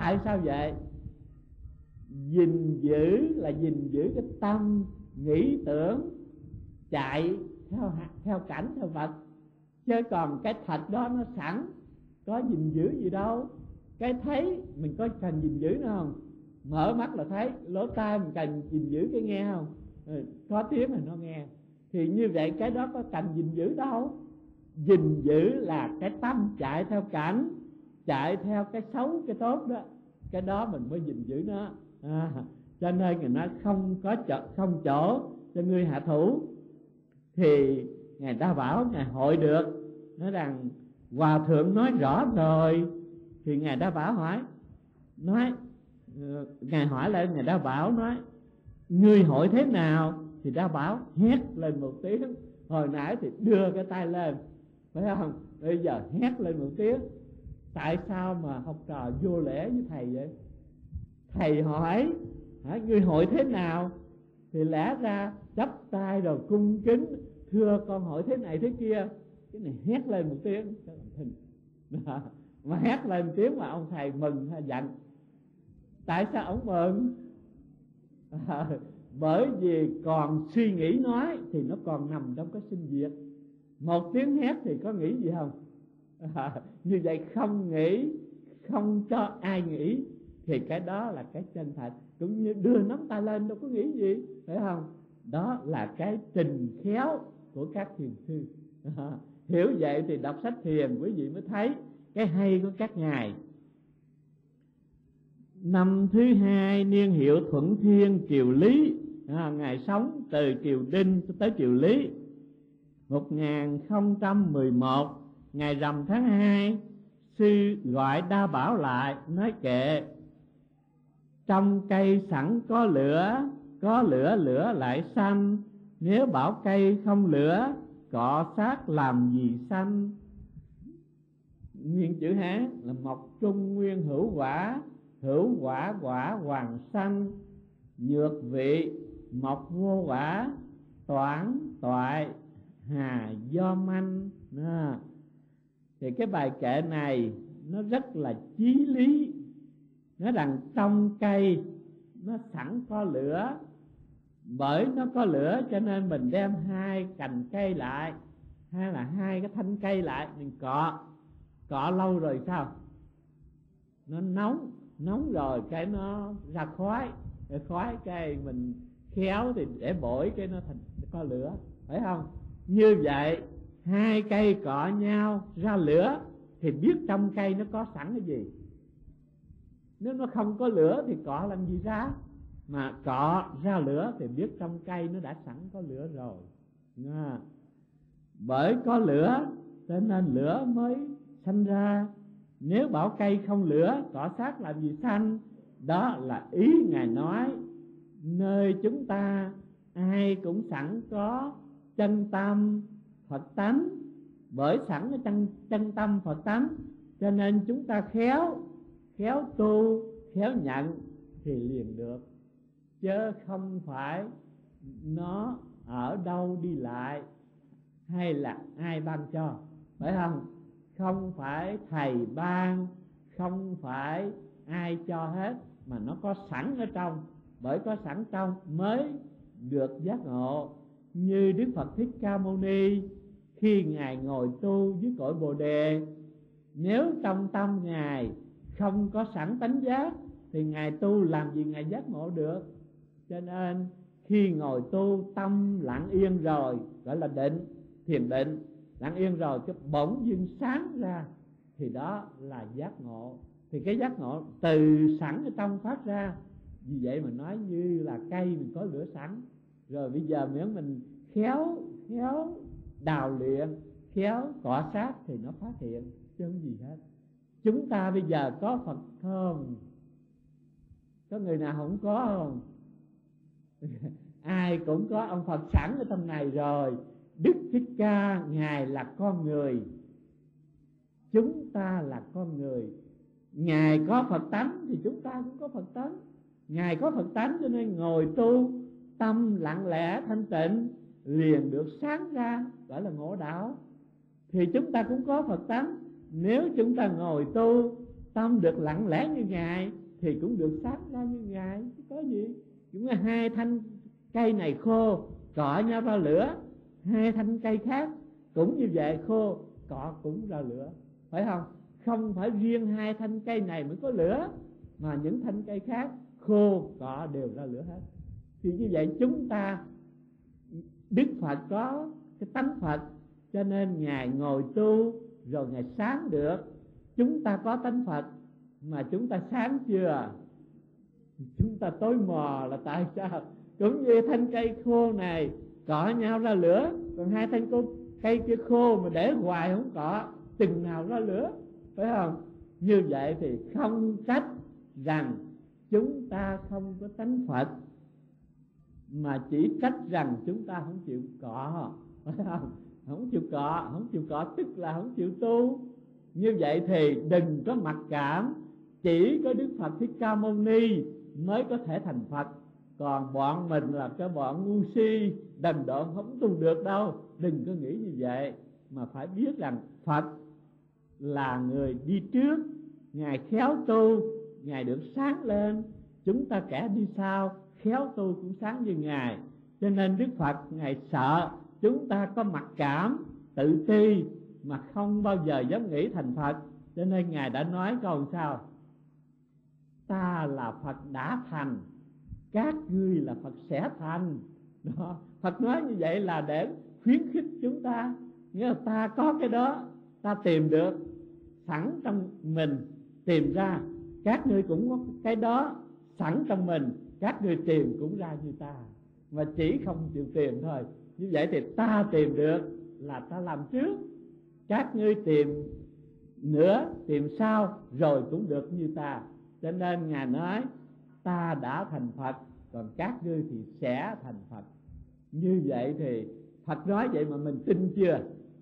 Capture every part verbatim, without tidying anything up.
Tại sao vậy? Gìn giữ là gìn giữ cái tâm nghĩ tưởng chạy theo theo cảnh theo vật, chứ còn cái thật đó nó sẵn, có gìn giữ gì đâu. Cái thấy mình có cần gìn giữ nữa không? Mở mắt là thấy, lỗ tai mình cần gìn giữ cái nghe không? Ừ, có tiếng thì nó nghe. Thì như vậy cái đó có cần gìn giữ đâu. Gìn giữ là cái tâm chạy theo cảnh, chạy theo cái xấu cái tốt đó, cái đó mình mới gìn giữ nó. À, cho nên người nói không có chỗ, không chỗ cho ngươi hạ thủ. Thì Ngài Đa Bảo Ngài hội được, nói rằng Hòa Thượng nói rõ rồi. Thì Ngài Đa Bảo hỏi, nói Ngài hỏi lại Ngài Đa Bảo nói, ngươi hội thế nào? Thì Đa Bảo hét lên một tiếng. Hồi nãy thì đưa cái tay lên, phải không? Bây giờ hét lên một tiếng. Tại sao mà học trò vô lễ với thầy vậy? Thầy hỏi, hả, ngươi hội thế nào? Thì lẽ ra chắp tay rồi cung kính, thưa con hỏi thế này thế kia. Cái này hét lên một tiếng, cái làm thinh. Mà hét lên một tiếng mà ông thầy mừng hay giận? Tại sao ông mừng? À, bởi vì còn suy nghĩ nói thì nó còn nằm trong cái sinh diệt. Một tiếng hét thì có nghĩ gì không? À, như vậy không nghĩ, không cho ai nghĩ, thì cái đó là cái chân thật. Cũng như đưa nắm tay lên đâu có nghĩ gì, phải không? Đó là cái trình khéo của các thiền sư. À, hiểu vậy thì đọc sách thiền quý vị mới thấy cái hay của các ngài. Năm thứ hai niên hiệu Thuận Thiên Kiều Lý, à, ngài sống từ Kiều Đinh tới Kiều Lý. Một nghìn không trăm mười một, ngày rằm tháng hai, sư gọi Đa Bảo lại nói kệ: trong cây sẵn có lửa, có lửa lửa lại xanh. Nếu bảo cây không lửa, cọ sát làm gì xanh. Nguyên chữ Hán là mộc trung nguyên hữu quả, hữu quả quả hoàng sanh. Nhược vị mộc vô quả, toản toại hà do manh. À, thì cái bài kệ này nó rất là chí lý. Nói rằng trong cây nó sẵn có lửa, bởi nó có lửa cho nên mình đem hai cành cây lại, hay là hai cái thanh cây lại, mình cọ cọ lâu rồi sao? Nó nóng, nóng rồi cái nó ra khói, cái khói cái mình khéo thì để bổi cái nó thành có lửa, phải không? Như vậy hai cây cọ nhau ra lửa thì biết trong cây nó có sẵn cái gì. Nếu nó không có lửa thì cọ làm gì ra? Mà cọ ra lửa thì biết trong cây nó đã sẵn có lửa rồi. À, bởi có lửa cho nên lửa mới sanh ra. Nếu bảo cây không lửa, cọ sát làm gì sanh? Đó là ý Ngài nói. Nơi chúng ta ai cũng sẵn có chân tâm Phật tánh. Bởi sẵn cái chân, chân tâm Phật tánh cho nên chúng ta khéo, khéo tu, khéo nhận thì liền được. Chứ không phải nó ở đâu đi lại, hay là ai ban cho, phải không? Không phải thầy ban, không phải ai cho hết, mà nó có sẵn ở trong. Bởi có sẵn trong mới được giác ngộ. Như Đức Phật Thích Ca Mâu Ni khi Ngài ngồi tu dưới cội Bồ Đề, nếu trong tâm Ngài không có sẵn tánh giác thì Ngài tu làm gì Ngài giác ngộ được. Cho nên khi ngồi tu tâm lặng yên rồi, gọi là định, thiền định, lặng yên rồi cái bỗng dưng sáng ra thì đó là giác ngộ. Thì cái giác ngộ từ sẵn ở trong phát ra. Vì vậy mà nói như là cây mình có lửa sẵn rồi, bây giờ nếu mình khéo khéo đào luyện, khéo cọ sát thì nó phát hiện, chứ không gì hết. Chúng ta bây giờ có Phật không? Có người nào không có không? Ai cũng có ông Phật sẵn ở trong này rồi. Đức Thích Ca Ngài là con người, chúng ta là con người. Ngài có Phật tánh thì chúng ta cũng có Phật tánh. Ngài có Phật tánh cho nên ngồi tu tâm lặng lẽ thanh tịnh liền được sáng ra, gọi là ngộ đạo. Thì chúng ta cũng có Phật tánh. Nếu chúng ta ngồi tu tâm được lặng lẽ như Ngài thì cũng được sáng ra như Ngài, chứ có gì. Chúng là hai thanh cây này khô, cọ nhau ra lửa, hai thanh cây khác cũng như vậy, khô cọ cũng ra lửa, phải không? Không phải riêng hai thanh cây này mới có lửa, mà những thanh cây khác khô cọ đều ra lửa hết. Thì như vậy chúng ta, Đức Phật có cái tánh Phật, cho nên Ngài ngồi tu rồi Ngài sáng được. Chúng ta có tánh Phật mà chúng ta sáng chưa? Chúng ta tối mò là tại sao? Cũng như thanh cây khô này cọ nhau ra lửa, còn hai thanh cây kia khô mà để hoài không cọ, chừng nào ra lửa, phải không? Như vậy thì không trách rằng chúng ta không có tánh Phật, mà chỉ trách rằng chúng ta không chịu cọ, phải không? Không chịu cọ, không chịu cọ tức là không chịu tu. Như vậy thì đừng có mặc cảm, chỉ có Đức Phật Thích Ca Mâu Ni mới có thể thành Phật, còn bọn mình là cái bọn ngu si đần độn không tu được đâu. Đừng có nghĩ như vậy, mà phải biết rằng Phật là người đi trước, Ngài khéo tu, Ngài được sáng lên. Chúng ta kẻ đi sau, khéo tu cũng sáng như Ngài. Cho nên Đức Phật Ngài sợ chúng ta có mặc cảm, tự ti, mà không bao giờ dám nghĩ thành Phật. Cho nên Ngài đã nói câu sao: ta là Phật đã thành, các ngươi là Phật sẽ thành. Đó. Phật nói như vậy là để khuyến khích chúng ta. Nghĩa là ta có cái đó, ta tìm được sẵn trong mình, tìm ra. Các ngươi cũng có cái đó sẵn trong mình, các ngươi tìm cũng ra như ta, mà chỉ không chịu tìm thôi. Như vậy thì ta tìm được là ta làm trước, các ngươi tìm nữa, tìm sau, rồi cũng được như ta. Cho nên Ngài nói ta đã thành Phật, còn các ngươi thì sẽ thành Phật. Như vậy thì Phật nói vậy mà mình tin chưa?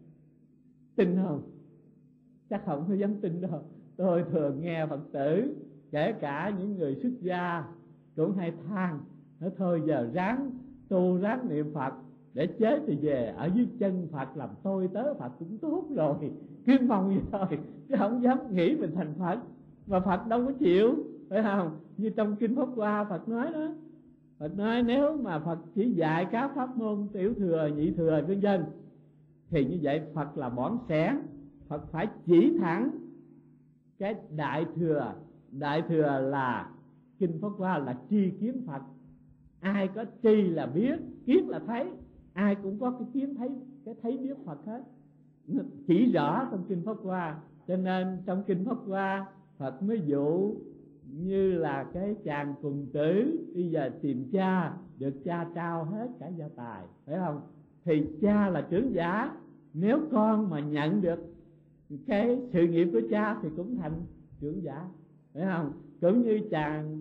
Tin không? Chắc không có dám tin đâu. Tôi thường nghe Phật tử, kể cả những người xuất gia, cũng hay than, nói thôi giờ ráng tu, ráng niệm Phật, để chết thì về ở dưới chân Phật làm tôi tớ Phật cũng tốt rồi, cứ mong vậy thôi, chứ không dám nghĩ mình thành Phật. Mà Phật đâu có chịu, phải không? Như trong Kinh Pháp Hoa Phật nói đó, Phật nói nếu mà Phật chỉ dạy các pháp môn tiểu thừa, nhị thừa vân vân, thì như vậy Phật là bỏng sẻn. Phật phải chỉ thẳng cái đại thừa. Đại thừa là Kinh Pháp Hoa là tri kiến Phật. Ai có tri là biết, kiến là thấy, ai cũng có cái kiến thấy, cái thấy biết Phật hết. Nó chỉ rõ trong Kinh Pháp Hoa. Cho nên trong Kinh Pháp Hoa Phật mới dụ như là cái chàng cùng tử bây giờ tìm cha, được cha trao hết cả gia tài, phải không? Thì cha là trưởng giả, nếu con mà nhận được cái sự nghiệp của cha thì cũng thành trưởng giả, phải không? Cũng như chàng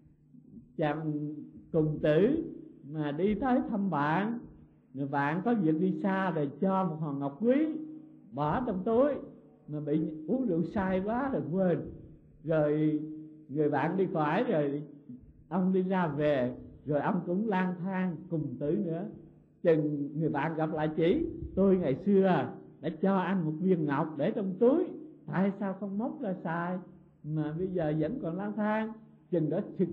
chàng cùng tử mà đi tới thăm bạn, người bạn có việc đi xa rồi cho một hòn ngọc quý bỏ trong túi, mà bị uống rượu say quá rồi quên, rồi người bạn đi khỏi rồi ông đi ra về, rồi ông cũng lang thang cùng tử nữa. Chừng người bạn gặp lại chỉ: tôi ngày xưa đã cho anh một viên ngọc để trong túi, tại sao không móc ra xài mà bây giờ vẫn còn lang thang? Chừng đó trực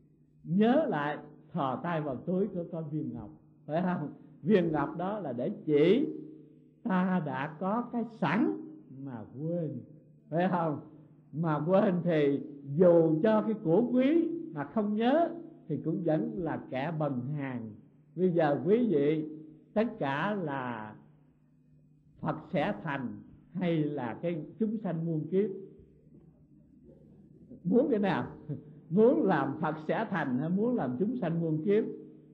nhớ lại, thò tay vào túi của con viên ngọc, phải không? Viên ngọc đó là để chỉ ta đã có cái sẵn mà quên, phải không? Mà quên thì dù cho cái của quý mà không nhớ thì cũng vẫn là kẻ bần hàn. Bây giờ quý vị tất cả là Phật sẽ thành hay là cái chúng sanh muôn kiếp? Muốn cái nào? Muốn làm Phật sẽ thành hay muốn làm chúng sanh muôn kiếp?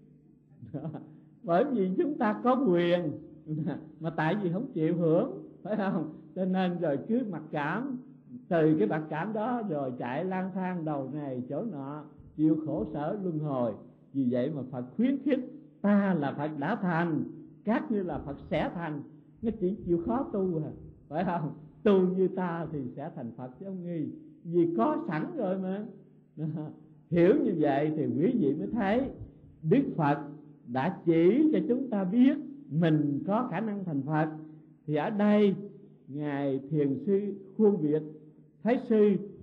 Bởi vì chúng ta có quyền mà tại vì không chịu hưởng, phải không? Cho nên rồi cứ mặc cảm, từ cái mặc cảm đó rồi chạy lang thang đầu này chỗ nọ, chịu khổ sở luân hồi. Vì vậy mà Phật khuyến khích ta là Phật đã thành, các ngươi là Phật sẽ thành. Nó chỉ chịu khó tu à, phải không? Tu như ta thì sẽ thành Phật chứ không nghi, vì có sẵn rồi mà. Hiểu như vậy thì quý vị mới thấy Đức Phật đã chỉ cho chúng ta biết mình có khả năng thành Phật. Thì ở đây Ngài Thiền sư Khuôn Việt Thái sư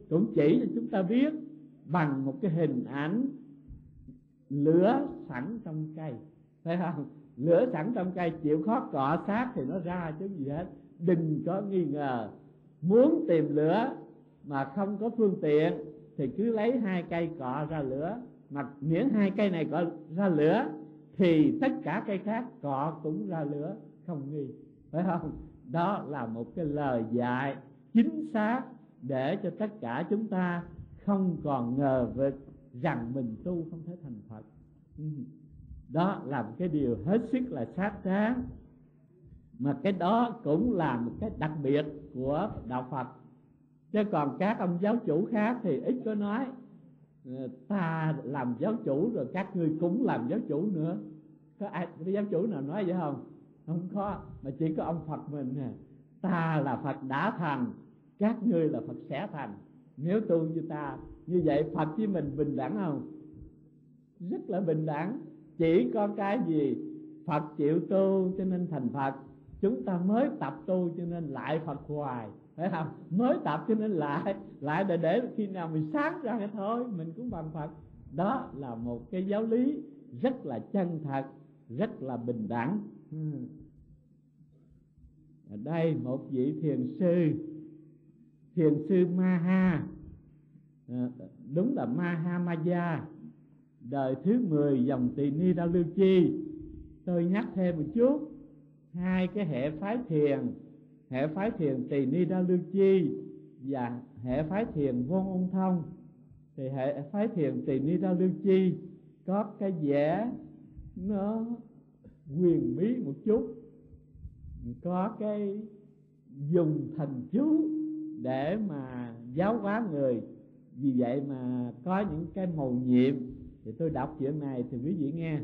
cũng chỉ cho chúng ta biết bằng một cái hình ảnh lửa sẵn trong cây, thấy không? Lửa sẵn trong cây, chịu khó cọ sát thì nó ra chứ gì hết. Đừng có nghi ngờ. Muốn tìm lửa mà không có phương tiện thì cứ lấy hai cây cọ ra lửa, mà miễn hai cây này cọ ra lửa thì tất cả cây khác cọ cũng ra lửa, không nghi, phải không? Đó là một cái lời dạy chính xác để cho tất cả chúng ta không còn ngờ vực rằng mình tu không thể thành Phật. Đó là một cái điều hết sức là xác đáng, mà cái đó cũng là một cái đặc biệt của đạo Phật. Chứ còn các ông giáo chủ khác thì ít có nói ta làm giáo chủ rồi các ngươi cũng làm giáo chủ nữa. Có ai, có giáo chủ nào nói vậy không? Không có, mà chỉ có ông Phật mình nè. Ta là Phật đã thành, các ngươi là Phật sẽ thành nếu tu như ta. Như vậy Phật với mình bình đẳng không? Rất là bình đẳng. Chỉ có cái gì Phật chịu tu cho nên thành Phật, chúng ta mới tập tu cho nên lại Phật hoài, phải không? Mới tập cho nên lại lại để để khi nào mình sáng ra thì thôi mình cũng bằng Phật. Đó là một cái giáo lý rất là chân thật, rất là bình đẳng. Ở đây một vị thiền sư, thiền sư Maha, đúng là Mahamaya, đời thứ mười dòng Tỳ Ni Đao Lưu Chi. Tôi nhắc thêm một chút, hai cái hệ phái thiền, hệ phái thiền Tỳ Ni Đao Lưu Chi và hệ phái thiền Vô Ôn Thông. Thì hệ phái thiền Tỳ Ni Đao Lưu Chi có cái vẻ nó huyền bí một chút, có cái dùng thần chú để mà giáo hóa người. Vì vậy mà có những cái mầu nhiệm. Thì tôi đọc chuyện này thì quý vị nghe.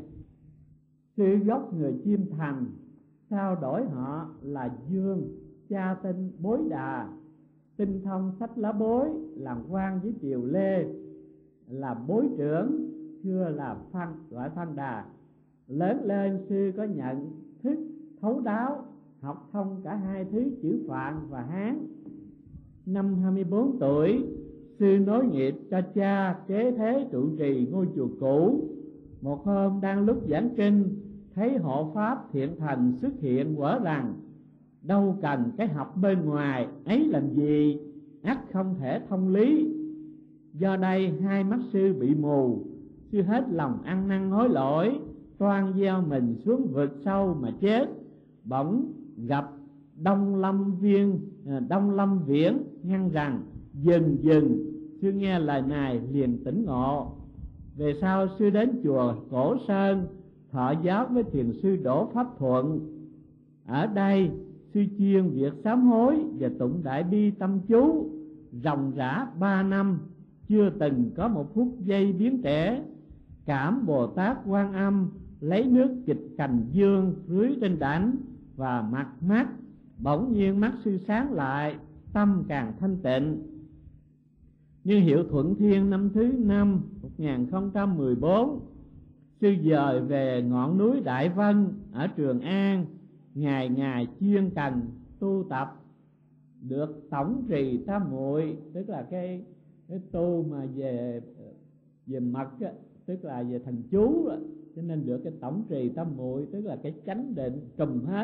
Sư gốc người Chiêm Thành, sao đổi họ là Dương, cha tên Bối Đà, tinh thông sách lá bối, làm quan với triều Lê, là bối trưởng, xưa là Phan, gọi Phan Đà. Lớn lên sư có nhận thức thấu đáo, học thông cả hai thứ chữ Phạn và Hán. Năm hai mươi bốn tuổi, sư nối nghiệp cho cha kế thế trụ trì ngôi chùa cũ. Một hôm đang lúc giảng kinh, thấy hộ pháp Thiện Thành xuất hiện quở rằng đâu cần cái học bên ngoài ấy làm gì, ắt không thể thông lý. Do đây hai mắt sư bị mù, sư hết lòng ăn năn hối lỗi, toan gieo mình xuống vực sâu mà chết. Bỗng gặp Đông Lâm Viên, Đông Lâm Viễn ngăn rằng dừng dừng. Sư nghe lời này liền tỉnh ngộ. Về sau sư đến chùa Cổ Sơn thọ giáo với thiền sư Đỗ Pháp Thuận. Ở đây sư chuyên việc sám hối và tụng đại bi tâm chú ròng rã ba năm, chưa từng có một phút giây biến trẻ. Cảm Bồ Tát Quan Âm lấy nước kịch cành dương rưới trên đảnh và mặt mắt, bỗng nhiên mắt sư sáng lại, tâm càng thanh tịnh. Như hiệu Thuận Thiên năm thứ năm một nghìn không trăm mười bốn, sư dời về ngọn núi Đại Vân ở Trường An, ngày ngày chuyên cần tu tập, được tổng trì tam muội, tức là cái cái tu mà về về mật á, tức là về thần chú á, cho nên được cái tổng trì tam muội, tức là cái chánh định trùm hết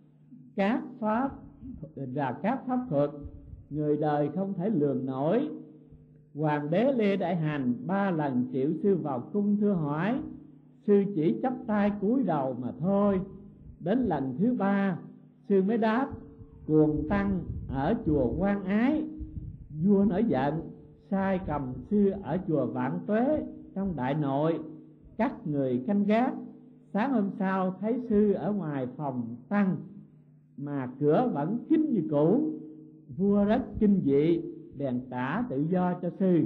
các pháp và các pháp thuật người đời không thể lường nổi. Hoàng đế Lê Đại Hành ba lần triệu sư vào cung thưa hỏi, sư chỉ chắp tay cúi đầu mà thôi. Đến lần thứ ba, sư mới đáp: cuồng tăng ở chùa Quan Ái. Vua nổi giận, sai cầm sư ở chùa Vạn Tuế trong Đại Nội, các người canh gác. Sáng hôm sau thấy sư ở ngoài phòng tăng mà cửa vẫn kín như cũ. Vua rất kinh dị, bèn trả tự do cho sư.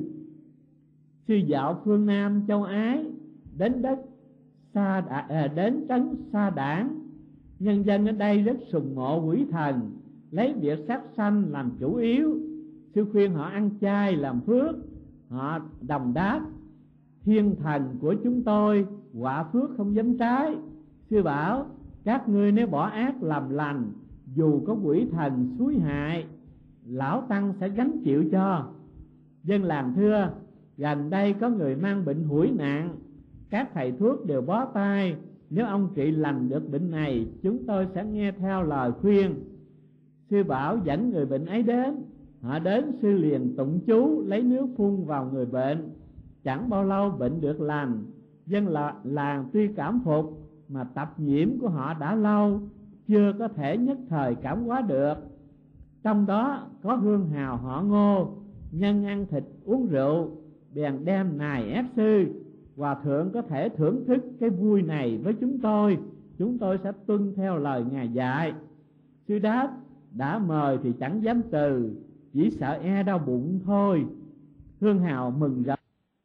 Sư dạo phương Nam châu Ái, đến đất Sa Đà, à, đến trấn Sa Đảng. Nhân dân ở đây rất sùng mộ quỷ thần, lấy việc sát sanh làm chủ yếu. Sư khuyên họ ăn chay làm phước. Họ đồng đáp: thiên thần của chúng tôi quả phước không dám trái. Sư bảo: các ngươi nếu bỏ ác làm lành, dù có quỷ thần xúi hại, lão tăng sẽ gánh chịu cho. Dân làng thưa: gần đây có người mang bệnh hủi nặng, các thầy thuốc đều bó tay, nếu ông trị lành được bệnh này, chúng tôi sẽ nghe theo lời khuyên. Sư bảo dẫn người bệnh ấy đến. Họ đến, sư liền tụng chú, lấy nước phun vào người bệnh. Chẳng bao lâu bệnh được lành. Dân làng tuy cảm phục, mà tập nhiễm của họ đã lâu, chưa có thể nhất thời cảm hóa được. Trong đó có hương hào họ Ngô, nhân ăn thịt uống rượu, bèn đem nài ép sư: hòa thượng có thể thưởng thức cái vui này với chúng tôi, chúng tôi sẽ tuân theo lời ngài dạy. Sư đáp: đã mời thì chẳng dám từ, chỉ sợ e đau bụng thôi. Hương hào mừng rỡ